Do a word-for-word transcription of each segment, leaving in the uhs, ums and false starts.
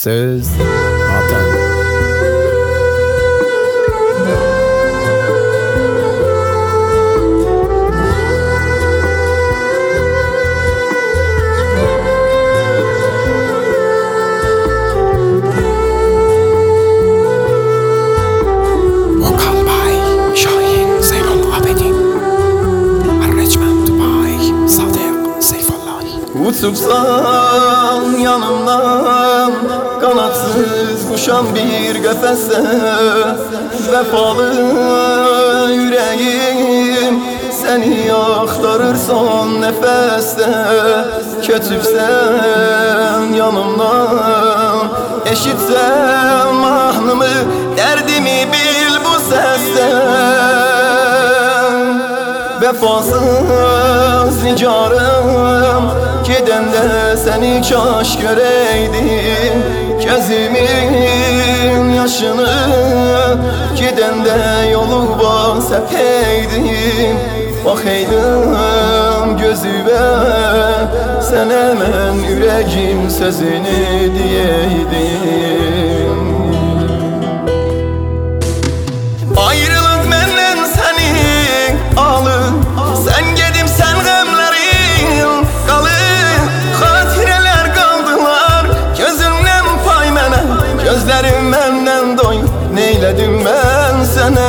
Söz Vatan. Uçubsan yanımdan, kanatsız kuşan bir qəfəsə, vəfalı ürəyim səni axtarır son nəfəsdə. Köçübsən yanımdan, eşitsən mahnımı, dərdimi bil bu səsdə. Vəfasız nigarım, gedəndə səni kaş görəydim. Gözümün yaşını gedəndə yoluma səpəydim. Baxaydım gözümə, sənə mən ürəyim sözünü deyəydim. Ayrılıq məndən səni alır, sən gedib sən qəmlərin qalır. Xatirələr qaldılar gözümdən pay mənə, gözlərim məndən doyur, neylədim mən sənə.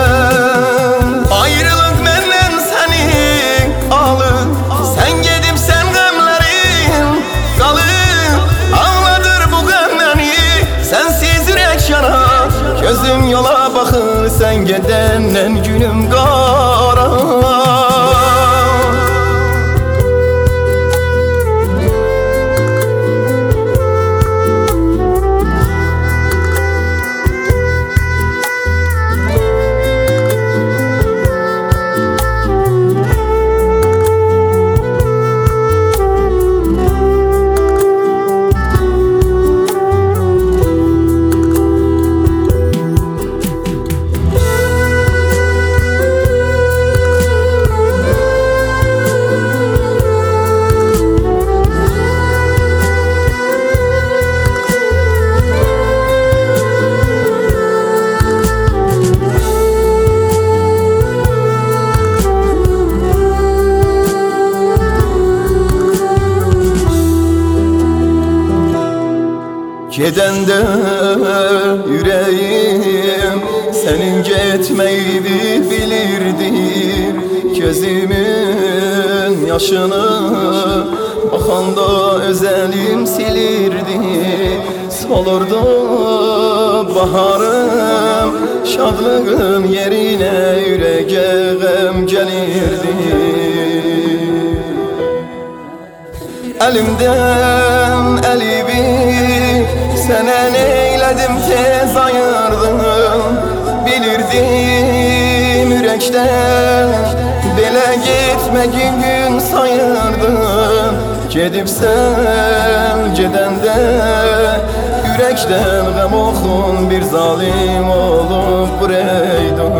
Ayrılıq məndən səni alır, sən gedib sən qəmlərin qalır. Ağladır bu qəm məni, sənsiz ürək yanar. Gözüm yola baxır, sən gedəndən günüm qara. Gedəndə ürəyim sənin getməyini bilirdi. Gözümün yaşını baxanda öz əlim silirdi. Solurdu baharım, şadlığın yerinə ürəyə qəm gəlirdi. Əlimdən əlimi sənə neylədim, tez ayırdım. Bilirdim ürəkdən belə getməyin gün sayırdım. Gedibsən gedəndə ürəkdən qəm oxun, bir zalim olub buraydım.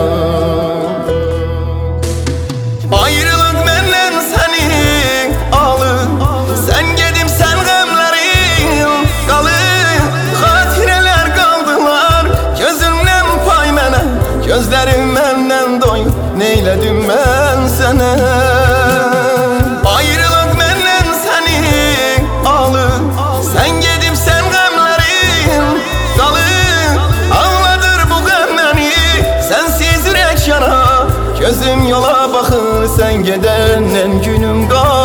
Ayrılıq məndən səni alır, sən gedib sən qəmlərin qalır. Xatirələr qaldılar gözümdən pay mənə, gözlərim məndən doyur, neylədim mən sənə. Ayrılıq məndən səni alır, sən gedib sən qəmlərin qalır. Ağladır bu qəm məni, sənsiz ürək yanar. Gözüm yola baxır, sən gedəndən günüm qalır.